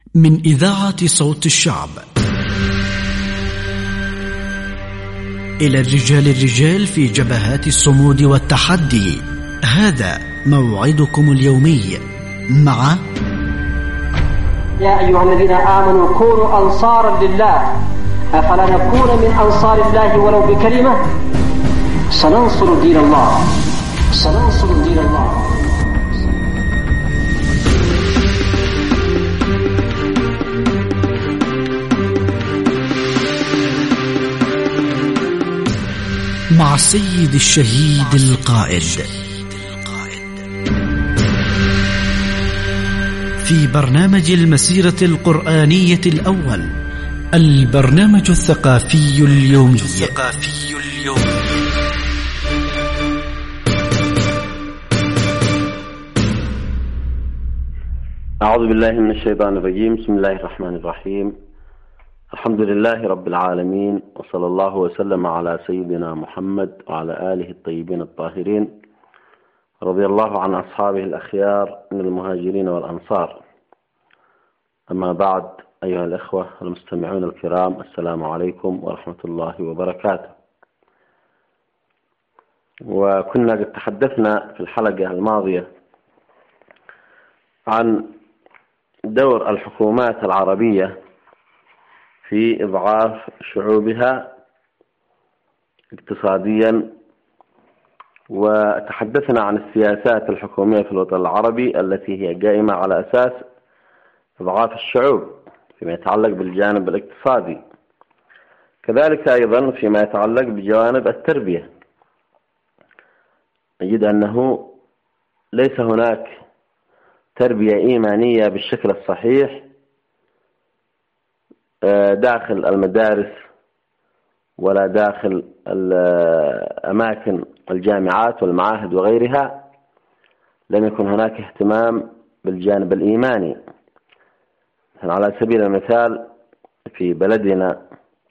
من إذاعة صوت الشعب إلى الرجال في جبهات الصمود والتحدي. هذا موعدكم اليومي مع يا أيها الذين آمنوا كونوا أنصارا لله أفلا نكون من أنصار الله ولو بكلمة. سننصر دين الله، سننصر دين الله. مع السيد الشهيد القائد في برنامج المسيرة القرآنية الأول، البرنامج الثقافي اليومي. أعوذ بالله من الشيطان الرجيم. بسم الله الرحمن الرحيم. الحمد لله رب العالمين، وصلى الله وسلم على سيدنا محمد وعلى آله الطيبين الطاهرين، رضي الله عن أصحابه الأخيار من المهاجرين والأنصار. أما بعد، أيها الأخوة المستمعون الكرام، السلام عليكم ورحمة الله وبركاته. وكنا قد تحدثنا في الحلقة الماضية عن دور الحكومات العربية في إضعاف شعوبها اقتصاديا، وتحدثنا عن السياسات الحكومية في الوطن العربي التي هي قائمة على أساس إضعاف الشعوب فيما يتعلق بالجانب الاقتصادي، كذلك أيضا فيما يتعلق بجوانب التربية. نجد أنه ليس هناك تربية إيمانية بالشكل الصحيح داخل المدارس ولا داخل أماكن الجامعات والمعاهد وغيرها. لم يكن هناك اهتمام بالجانب الإيماني. على سبيل المثال في بلدنا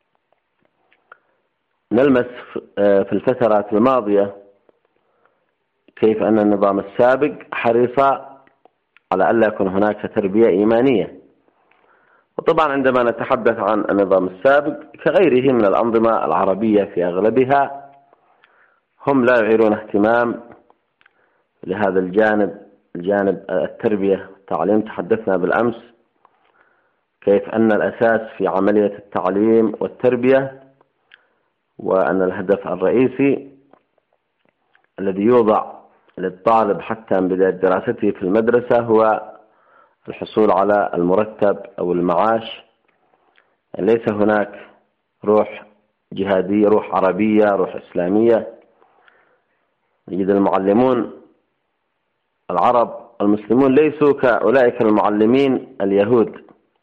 نلمس في الفترات الماضية كيف أن النظام السابق حرص على ألا يكون هناك تربية إيمانية. وطبعا عندما نتحدث عن النظام السابق كغيره من الأنظمة العربية في أغلبها، هم لا يعيرون اهتمام لهذا الجانب التربية والتعليم. تحدثنا بالأمس كيف أن الأساس في عملية التعليم والتربية، وأن الهدف الرئيسي الذي يوضع للطالب حتى من بداية دراسته في المدرسة هو الحصول على المرتب أو المعاش. ليس هناك روح جهادية، روح عربية، روح إسلامية. نجد المعلمون العرب المسلمون ليسوا كأولئك المعلمين اليهود.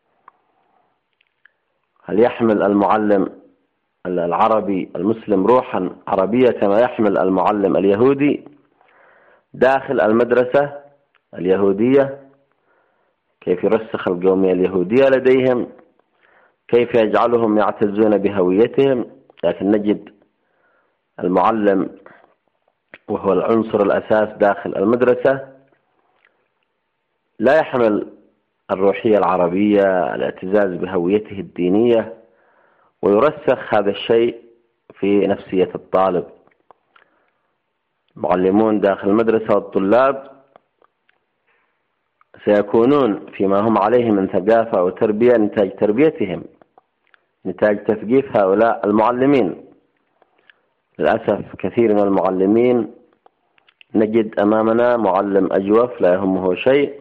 هل يحمل المعلم العربي المسلم روحا عربية كما يحمل المعلم اليهودي داخل المدرسة اليهودية؟ كيف يرسخ القومية اليهودية لديهم، كيف يجعلهم يعتزون بهويتهم. لكن نجد المعلم وهو العنصر الأساس داخل المدرسة لا يحمل الروحية العربية، الاعتزاز بهويته الدينية، ويرسخ هذا الشيء في نفسية الطالب. معلمون داخل المدرسة والطلاب سيكونون فيما هم عليه من ثقافة وتربية نتاج تربيتهم، نتاج تثقيف هؤلاء المعلمين. للأسف كثير من المعلمين نجد أمامنا معلم أجوف لا يهمه شيء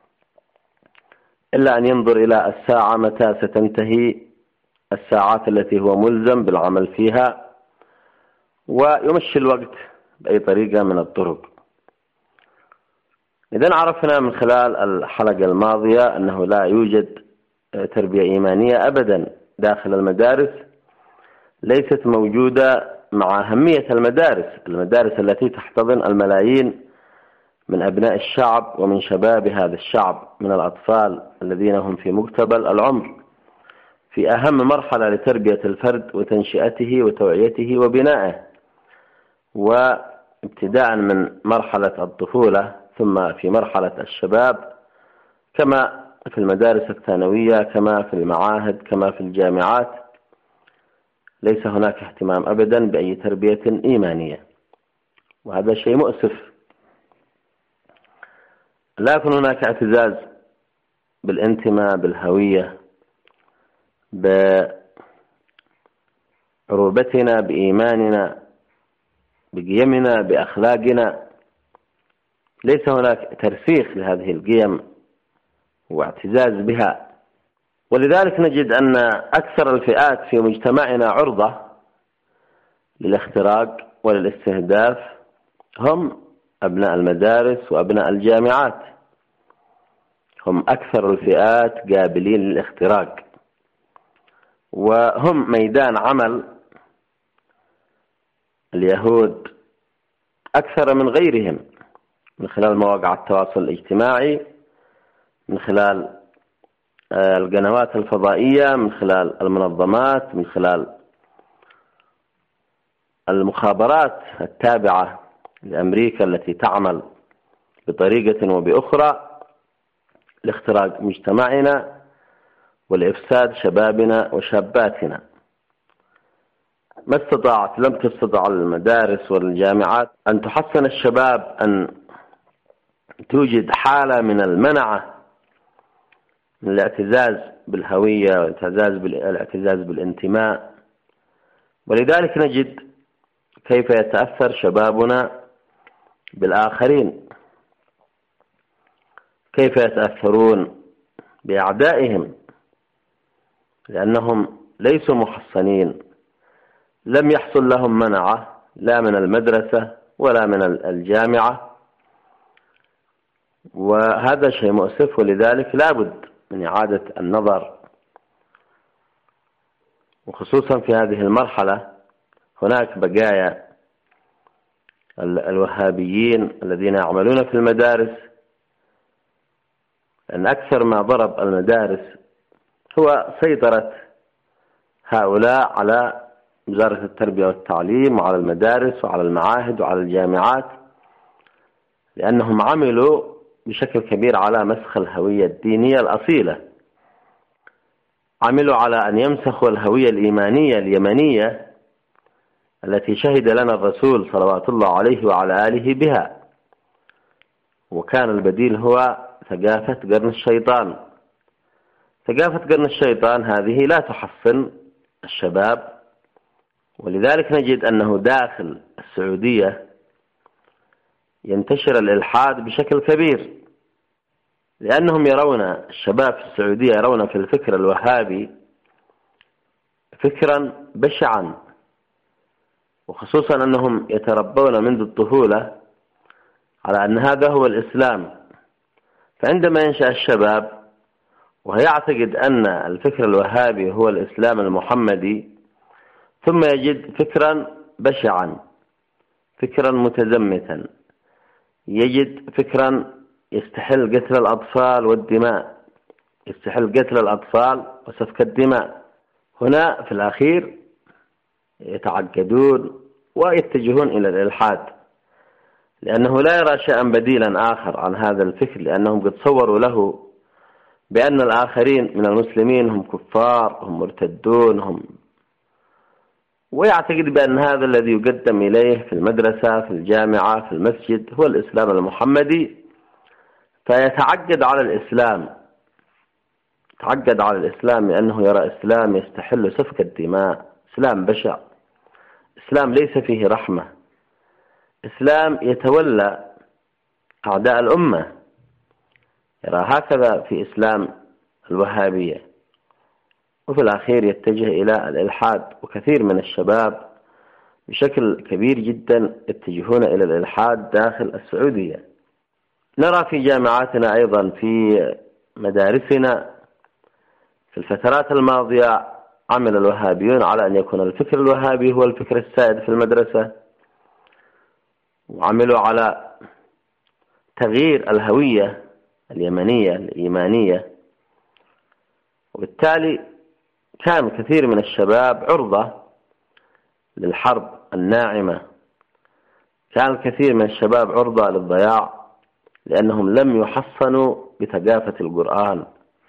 إلا أن ينظر إلى الساعة متى ستنتهي الساعات التي هو ملزم بالعمل فيها، ويمشي الوقت بأي طريقة من الطرق. إذن عرفنا من خلال الحلقة الماضية أنه لا يوجد تربية إيمانية أبدا داخل المدارس، ليست موجودة مع أهمية المدارس التي تحتضن الملايين من أبناء الشعب ومن شباب هذا الشعب، من الأطفال الذين هم في مقتبل العمر، في أهم مرحلة لتربية الفرد وتنشئته وتوعيته وبنائه، وابتداء من مرحلة الطفولة ثم في مرحلة الشباب، كما في المدارس الثانوية كما في المعاهد كما في الجامعات ليس هناك اهتمام أبدا بأي تربية إيمانية، وهذا شيء مؤسف. لا يكون هناك اعتزاز بالانتماء بالهوية بعروبتنا بإيماننا بقيمنا بأخلاقنا، ليس هناك ترسيخ لهذه القيم واعتزاز بها. ولذلك نجد أن أكثر الفئات في مجتمعنا عرضة للاختراق وللاستهداف هم أبناء المدارس وأبناء الجامعات، هم أكثر الفئات قابلين للاختراق، وهم ميدان عمل اليهود أكثر من غيرهم، من خلال مواقع التواصل الاجتماعي، من خلال القنوات الفضائية، من خلال المنظمات، من خلال المخابرات التابعة لأمريكا التي تعمل بطريقة وبأخرى لاختراق مجتمعنا ولإفساد شبابنا وشاباتنا. ما استطاعت لم تستطع المدارس والجامعات أن تحصن الشباب، أن توجد حالة من المنعة من الاعتزاز بالهوية والاعتزاز بالانتماء. ولذلك نجد كيف يتأثر شبابنا بالآخرين، كيف يتأثرون بأعدائهم، لأنهم ليسوا محصنين، لم يحصل لهم منعة لا من المدرسة ولا من الجامعة، وهذا شيء مؤسف. ولذلك لابد من إعادة النظر، وخصوصا في هذه المرحلة هناك بقايا الوهابيين الذين يعملون في المدارس، أن أكثر ما ضرب المدارس هو سيطرة هؤلاء على وزارة التربية والتعليم وعلى المدارس وعلى المعاهد وعلى الجامعات، لأنهم عملوا بشكل كبير على مسخ الهوية الدينية الأصيلة، عملوا على أن يمسخوا الهوية الإيمانية اليمنية التي شهد لنا الرسول صلوات الله عليه وعلى آله بها، وكان البديل هو ثقافة قرن الشيطان. ثقافة قرن الشيطان هذه لا تحصن الشباب، ولذلك نجد أنه داخل السعودية ينتشر الإلحاد بشكل كبير، لأنهم يرون الشباب في السعودية يرون في الفكر الوهابي فكرا بشعا، وخصوصا أنهم يتربون منذ الطفولة على أن هذا هو الإسلام. فعندما ينشأ الشباب ويعتقد أن الفكر الوهابي هو الإسلام المحمدي، ثم يجد فكرا بشعا، فكرا متزمتا، يجد فكرا يستحل قتل الأطفال والدماء، يستحل قتل الأطفال وسفك الدماء. هنا في الأخير يتعقدون ويتجهون إلى الإلحاد، لأنه لا يرى شيئا بديلا آخر عن هذا الفكر، لأنهم قد صوروا له بأن الآخرين من المسلمين هم كفار، هم مرتدون، ويعتقد بأن هذا الذي يقدم إليه في المدرسة في الجامعة في المسجد هو الإسلام المحمدي، فيتعقد على الإسلام، يتعقد على الإسلام لأنه يرى إسلام يستحل سفك الدماء، إسلام بشع، إسلام ليس فيه رحمة، إسلام يتولى أعداء الأمة، يرى هكذا في إسلام الوهابية، وفي الأخير يتجه إلى الإلحاد. وكثير من الشباب بشكل كبير جدا يتجهون إلى الإلحاد داخل السعودية. نرى في جامعاتنا أيضا في مدارسنا في الفترات الماضية عمل الوهابيون على أن يكون الفكر الوهابي هو الفكر السائد في المدرسة، وعملوا على تغيير الهوية اليمنية الإيمانية، وبالتالي كان كثير من الشباب عرضة للحرب الناعمة، كان الكثير من الشباب عرضة للضياع، لأنهم لم يحصنوا بثقافة القرآن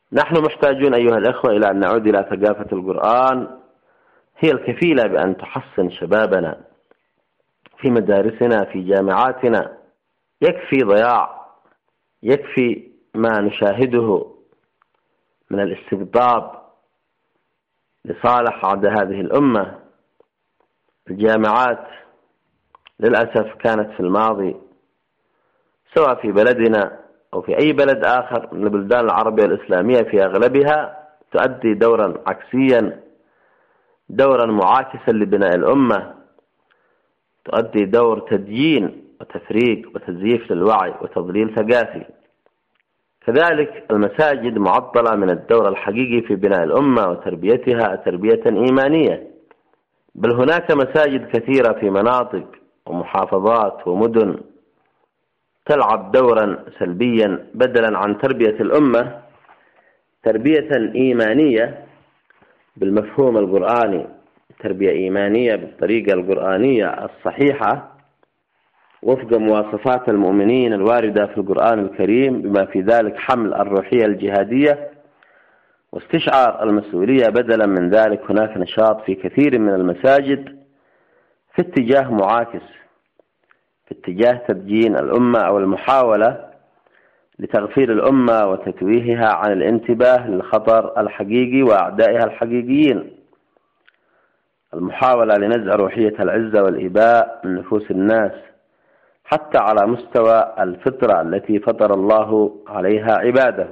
نحن محتاجون أيها الأخوة إلى أن نعود إلى ثقافة القرآن، هي الكفيلة بأن تحصن شبابنا في مدارسنا في جامعاتنا. يكفي ضياع، يكفي ما نشاهده من الاستقطاب لصالح عد هذه الأمة. الجامعات للأسف كانت في الماضي، سواء في بلدنا أو في أي بلد آخر من البلدان العربية الإسلامية في أغلبها، تؤدي دورا عكسيا، دورا معاكسا لبناء الأمة، تؤدي دور تديين وتفريق وتزييف للوعي وتضليل ثقافي. كذلك المساجد معطلة من الدور الحقيقي في بناء الأمة وتربيتها تربية إيمانية. بل هناك مساجد كثيرة في مناطق ومحافظات ومدن تلعب دورا سلبيا بدلا عن تربية الأمة تربية إيمانية بالمفهوم القرآني، تربية إيمانية بالطريقة القرآنية الصحيحة وفق مواصفات المؤمنين الواردة في القرآن الكريم، بما في ذلك حمل الروحية الجهادية واستشعار المسؤولية. بدلا من ذلك هناك نشاط في كثير من المساجد في اتجاه معاكس، في اتجاه تدجين الأمة أو المحاولة لتغفير الأمة وتتويهها عن الانتباه للخطر الحقيقي وأعدائها الحقيقيين. المحاولة لنزع روحية العزة والإباء من نفوس الناس حتى على مستوى الفطرة التي فطر الله عليها عباده.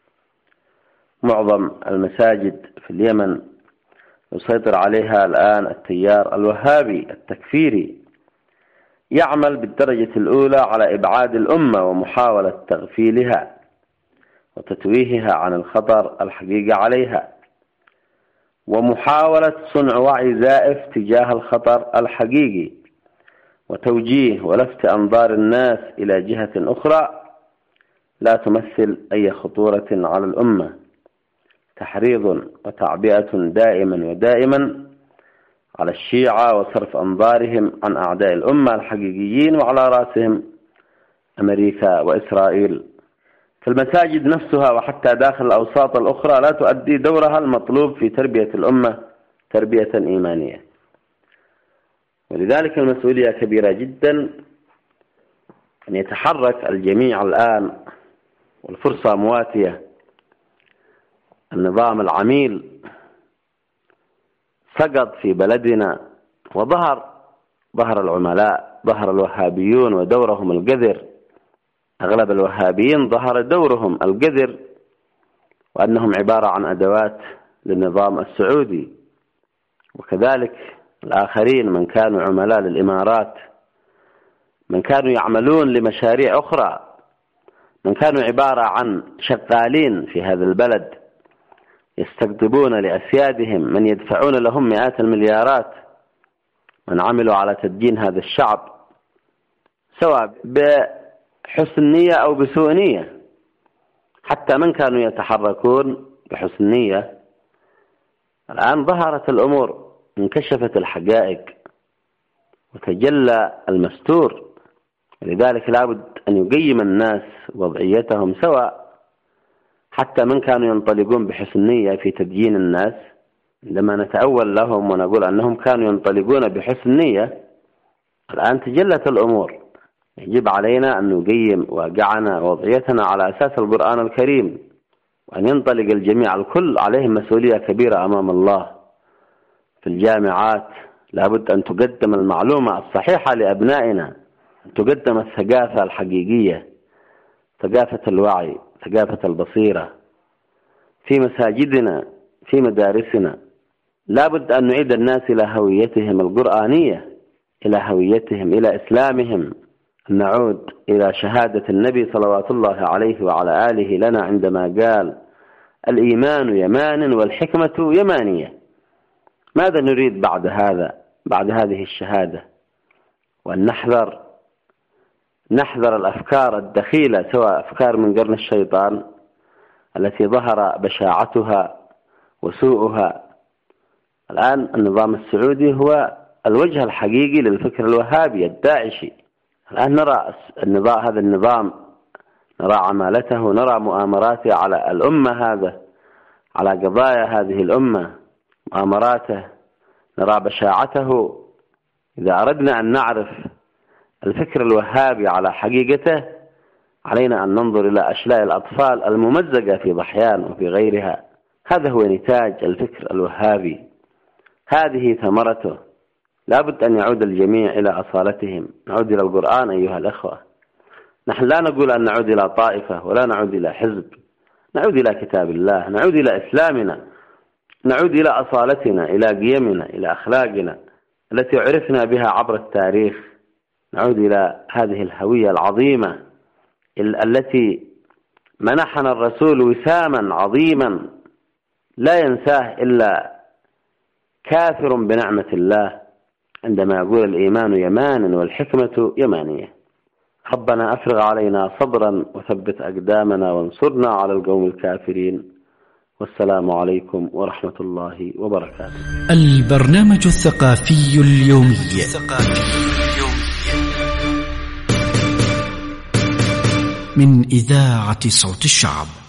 معظم المساجد في اليمن يسيطر عليها الآن التيار الوهابي التكفيري، يعمل بالدرجة الأولى على إبعاد الأمة ومحاولة تغفيلها وتتويهها عن الخطر الحقيقي عليها، ومحاولة صنع وعي زائف تجاه الخطر الحقيقي وتوجيه ولفت أنظار الناس إلى جهة أخرى لا تمثل أي خطورة على الأمة. تحريض وتعبئة دائما ودائما على الشيعة وصرف أنظارهم عن أعداء الأمة الحقيقيين وعلى رأسهم أمريكا وإسرائيل. فالمساجد نفسها وحتى داخل الأوساط الأخرى لا تؤدي دورها المطلوب في تربية الأمة تربية إيمانية. ولذلك المسؤولية كبيرة جدا أن يتحرك الجميع الآن، والفرصة مواتية. النظام العميل سقط في بلدنا وظهر العملاء، ظهر الوهابيون ودورهم القذر. أغلب الوهابيين ظهر دورهم القذر وأنهم عبارة عن أدوات للنظام السعودي، وكذلك الآخرين من كانوا عملاء للإمارات، من كانوا يعملون لمشاريع أخرى، من كانوا عبارة عن شغالين في هذا البلد يستقطبون لأسيادهم من يدفعون لهم مئات المليارات، من عملوا على تدجين هذا الشعب سواء بحسن نية أو بسوء نية. حتى من كانوا يتحركون بحسن نية الآن ظهرت الأمور، انكشفت الحقائق وتجلى المستور. لذلك لابد أن يقيم الناس وضعيتهم، سواء حتى من كانوا ينطلقون بحسن نية في تدجين الناس. عندما نتأول لهم ونقول أنهم كانوا ينطلقون بحسن نية، الآن تجلت الأمور. يجب علينا أن نقيم واقعنا ووضعيتنا على أساس القرآن الكريم، وأن ينطلق الجميع. الكل عليهم مسؤولية كبيرة أمام الله. في الجامعات لابد أن تقدم المعلومة الصحيحة لأبنائنا، أن تقدم الثقافة الحقيقية، ثقافة الوعي، ثقافة البصيرة. في مساجدنا، في مدارسنا، لابد أن نعيد الناس إلى هويتهم القرآنية، إلى هويتهم، إلى إسلامهم، أن نعود إلى شهادة النبي صلوات الله عليه وعلى آله لنا عندما قال: الإيمان يمان والحكمة يمانية. ماذا نريد بعد هذا، بعد هذه الشهادة؟ وأن نحذر الأفكار الدخيلة، سواء أفكار من قرن الشيطان التي ظهر بشاعتها وسوءها. الآن النظام السعودي هو الوجه الحقيقي للفكر الوهابي الداعشي. الآن نرى هذا النظام، نرى عمالته، نرى مؤامراته على الأمة. هذا على قضايا هذه الأمة، مؤامراته، نرى بشاعته. إذا أردنا أن نعرف الفكر الوهابي على حقيقته علينا أن ننظر إلى أشلاء الأطفال الممزقة في ضحيان وفي غيرها. هذا هو نتاج الفكر الوهابي، هذه ثمرته. لابد أن يعود الجميع إلى أصالتهم، نعود إلى القرآن أيها الأخوة. نحن لا نقول أن نعود إلى طائفة ولا نعود إلى حزب، نعود إلى كتاب الله، نعود إلى إسلامنا، نعود إلى أصالتنا، إلى قيمنا، إلى أخلاقنا التي عرفنا بها عبر التاريخ. نعود إلى هذه الهوية العظيمة التي منحنا الرسول وساما عظيما لا ينساه إلا كافر بنعمة الله، عندما يقول الإيمان يمان والحكمة يمانية. ربنا أفرغ علينا صبرا وثبت أقدامنا وانصرنا على القوم الكافرين. والسلام عليكم ورحمة الله وبركاته. البرنامج الثقافي اليومي من إذاعة صوت الشعب.